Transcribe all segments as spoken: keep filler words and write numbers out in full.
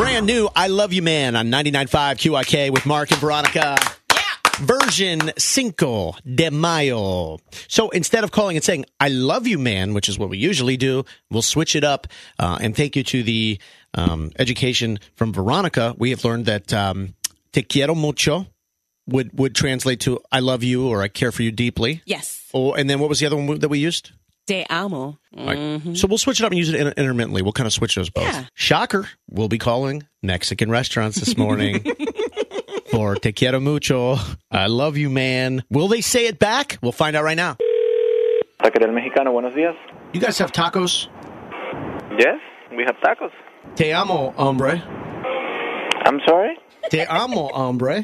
brand new I Love You Man on ninety-nine point five Q I K with Mark and Veronica. Version Cinco de Mayo. So instead of calling and saying, I love you, man, which is what we usually do, we'll switch it up. Uh, and thank you to the um, education from Veronica. We have learned that um, te quiero mucho would, would translate to I love you or I care for you deeply. Yes. Oh, and then what was the other one that we used? Te amo. Mm-hmm. Right. So we'll switch it up and use it inter- intermittently. We'll kind of switch those both. Yeah. Shocker. We'll be calling Mexican restaurants this morning. For te quiero mucho, I love you, man. Will they say it back? We'll find out right now. Taquería Mexicano, buenos días. You guys have tacos? Yes, we have tacos. Te amo, hombre. I'm sorry? Te amo, hombre.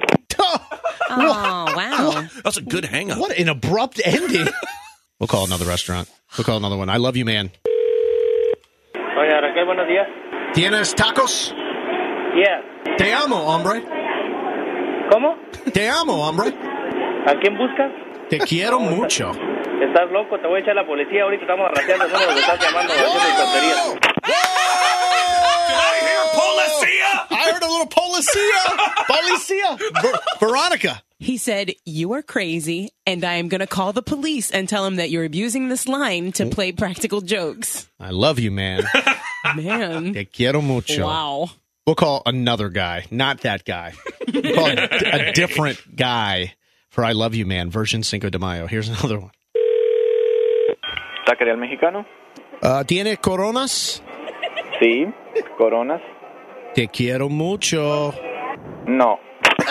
Oh, wow. That's a good hang-up. What an abrupt ending. We'll call another restaurant. We'll call another one. I love you, man. Oye, Raquel, buenos días. ¿Tienes tacos? Yeah. Te amo, hombre. ¿Cómo? Te amo, hombre. ¿A quién buscas? Te quiero mucho. Estás loco, te voy a echar a la policía. Ahorita estamos arrastrando el número que estás llamando haciendo tonterías. Did I hear policia? I heard a little policia. Policia. Ver- Veronica. He said, you are crazy, and I am going to call the police and tell them that you're abusing this line to play practical jokes. I love you, man. Man. Te quiero mucho. Wow. We'll call another guy, not that guy. We'll call a, a different guy for I Love You, Man, version Cinco de Mayo. Here's another one. ¿Taquería Mexicano? Uh, ¿Tiene coronas? Sí, coronas. Te quiero mucho. No.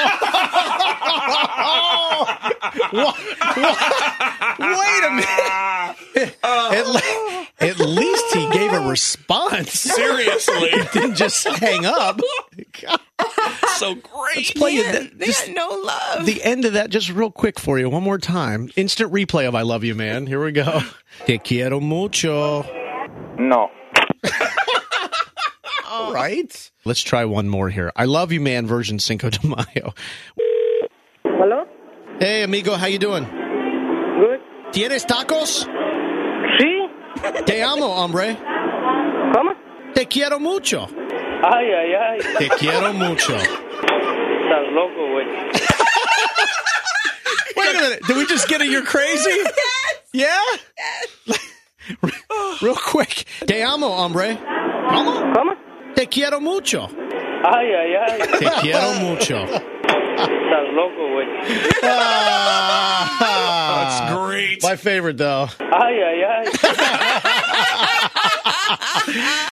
What? What? Wait a minute. At, le- at least he gave a response. Seriously. He didn't just hang up. God. So great. Let's play you Man, that, they just got no love. the end of that just real quick for you one more time. Instant replay of I Love You, Man. Here we go. Te quiero mucho. No. All right. Let's try one more here. I Love You, Man, version Cinco de Mayo. ¿Hello? Hey, amigo, how you doing? Good. ¿Tienes tacos? Sí. Te amo, hombre. ¿Cómo? Te quiero mucho. Ay, ay, ay. Te quiero mucho. Estás loco, güey. Wait a minute. Did we just get a you're crazy? Yes. Yeah? Yes. Real quick. Te amo, hombre. ¿Cómo? ¿Cómo? Te quiero mucho. Ay, ay, ay. Te quiero mucho. Estás loco, güey. Ah, That's great. my favorite, though. Ay, ay, ay.